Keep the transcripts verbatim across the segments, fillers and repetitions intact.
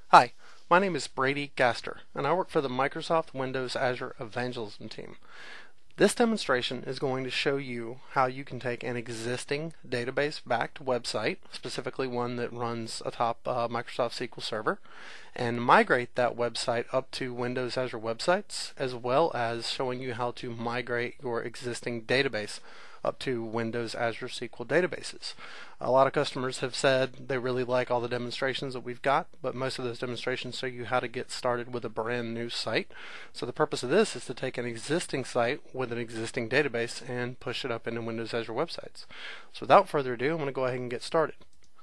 Hi, my name is Brady Gaster, and I work for the Microsoft Windows Azure Evangelism team. This demonstration is going to show you how you can take an existing database-backed website, specifically one that runs atop uh, Microsoft S Q L Server, and migrate that website up to Windows Azure Websites, as well as showing you how to migrate your existing database up to Windows Azure S Q L databases. A lot of customers have said they really like all the demonstrations that we've got, but most of those demonstrations show you how to get started with a brand new site. So the purpose of this is to take an existing site with an existing database and push it up into Windows Azure Websites. So without further ado, I'm going to go ahead and get started.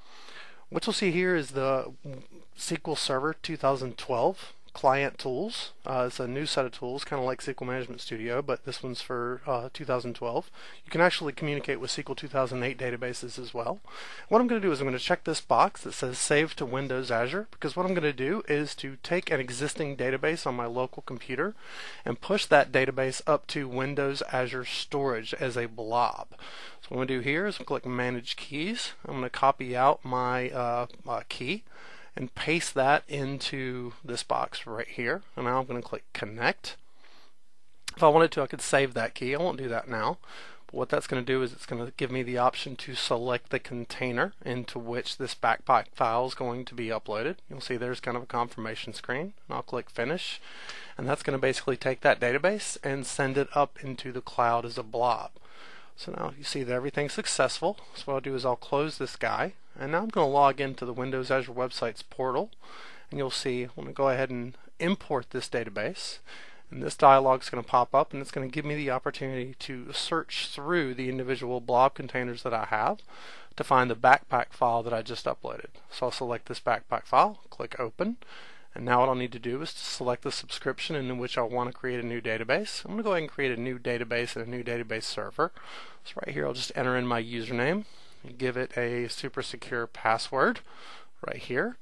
What you'll see here is the S Q L Server two thousand twelve client tools. Uh, it's a new set of tools, kind of like S Q L Management Studio, but this one's for uh, two thousand twelve. You can actually communicate with S Q L two thousand eight databases as well. What I'm going to do is I'm going to check this box that says Save to Windows Azure, because what I'm going to do is to take an existing database on my local computer and push that database up to Windows Azure Storage as a blob. So what I'm going to do here is click Manage Keys. I'm going to copy out my uh, uh, key and paste that into this box right here. And now I'm going to click Connect. If I wanted to, I could save that key. I won't do that now. But what that's going to do is it's going to give me the option to select the container into which this backpack file is going to be uploaded. You'll see there's kind of a confirmation screen. And I'll click Finish. And that's going to basically take that database and send it up into the cloud as a blob. So now you see that everything's successful. So what I'll do is I'll close this guy, and now I'm going to log into the Windows Azure Websites portal, and you'll see I'm going to go ahead and import this database, and this dialog is going to pop up, and it's going to give me the opportunity to search through the individual blob containers that I have to find the backpack file that I just uploaded. So I'll select this backpack file, click Open. And now what I'll need to do is to select the subscription in which I want to create a new database. I'm going to go ahead and create a new database and a new database server. So right here I'll just enter in my username and give it a super secure password right here.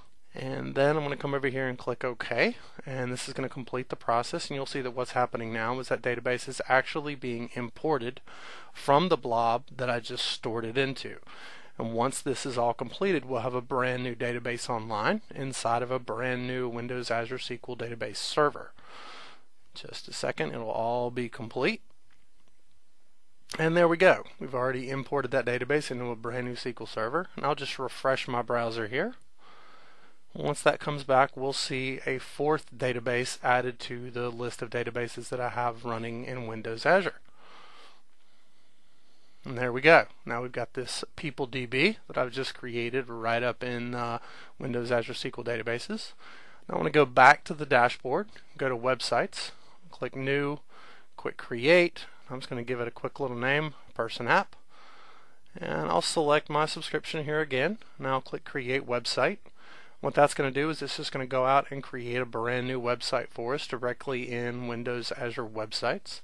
And then I'm going to come over here and click OK. And this is going to complete the process. And you'll see that what's happening now is that database is actually being imported from the blob that I just stored it into. And once this is all completed, we'll have a brand new database online inside of a brand new Windows Azure S Q L database server. Just a second, it'll all be complete. And there we go. We've already imported that database into a brand new S Q L server. And I'll just refresh my browser here. Once that comes back, we'll see a fourth database added to the list of databases that I have running in Windows Azure. And there we go. Now we've got this PeopleDB that I've just created right up in uh, Windows Azure S Q L databases. Now I want to go back to the dashboard, go to Websites, click New, click Create. I'm just going to give it a quick little name, Person App. And I'll select my subscription here again. Now I'll click Create Website. What that's going to do is it's just going to go out and create a brand new website for us directly in Windows Azure Websites.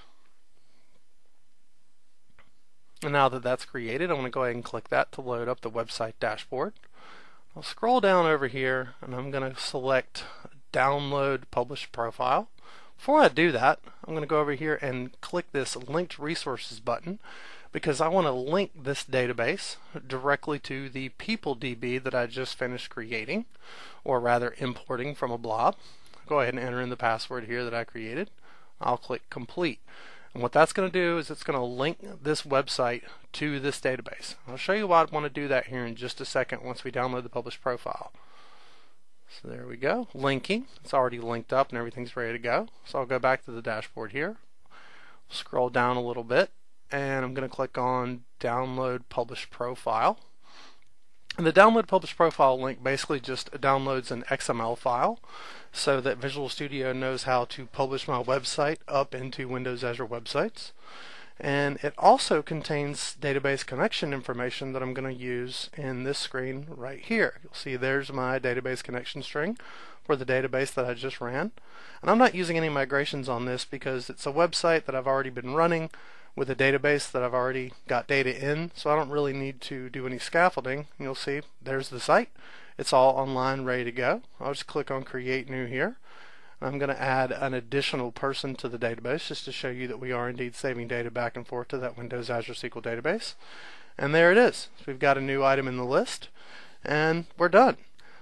And now that that's created, I'm going to go ahead and click that to load up the website dashboard. I'll scroll down over here and I'm going to select Download Published Profile. Before I do that, I'm going to go over here and click this Linked Resources button, because I want to link this database directly to the PeopleDB that I just finished creating, or rather importing from a blob. Go ahead and enter in the password here that I created. I'll click Complete. And what that's going to do is it's going to link this website to this database. I'll show you why I want to do that here in just a second once we download the published profile. So there we go, linking. It's already linked up and everything's ready to go. So I'll go back to the dashboard here, scroll down a little bit, and I'm going to click on Download Published Profile. And the Download Published Profile link basically just downloads an X M L file so that Visual Studio knows how to publish my website up into Windows Azure Websites. And it also contains database connection information that I'm going to use in this screen right here. You'll see there's my database connection string for the database that I just ran. And I'm not using any migrations on this because it's a website that I've already been running with a database that I've already got data in, so I don't really need to do any scaffolding. You'll see there's the site. It's all online, ready to go. I'll just click on Create New here. I'm going to add an additional person to the database just to show you that we are indeed saving data back and forth to that Windows Azure S Q L database. And there it is. So we've got a new item in the list, and we're done.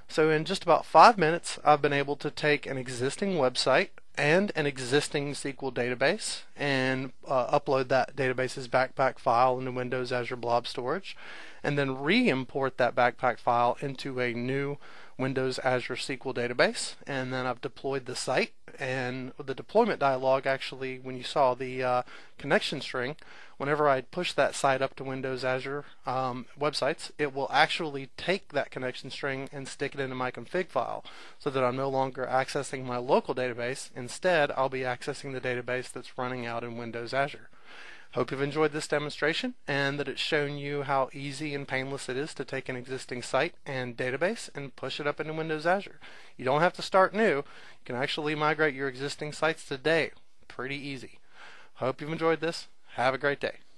So in just about five minutes, I've been able to take an existing website and an existing S Q L database and uh, upload that database's backpack file into Windows Azure Blob Storage, and then re-import that backpack file into a new Windows Azure S Q L database. And then I've deployed the site, and the deployment dialog, actually, when you saw the uh, connection string, whenever I push that site up to Windows Azure um, websites, it will actually take that connection string and stick it into my config file, so that I'm no longer accessing my local database. Instead, I'll be accessing the database that's running out in Windows Azure. Hope you've enjoyed this demonstration and that it's shown you how easy and painless it is to take an existing site and database and push it up into Windows Azure. You don't have to start new. You can actually migrate your existing sites today. Pretty easy. Hope you've enjoyed this. Have a great day.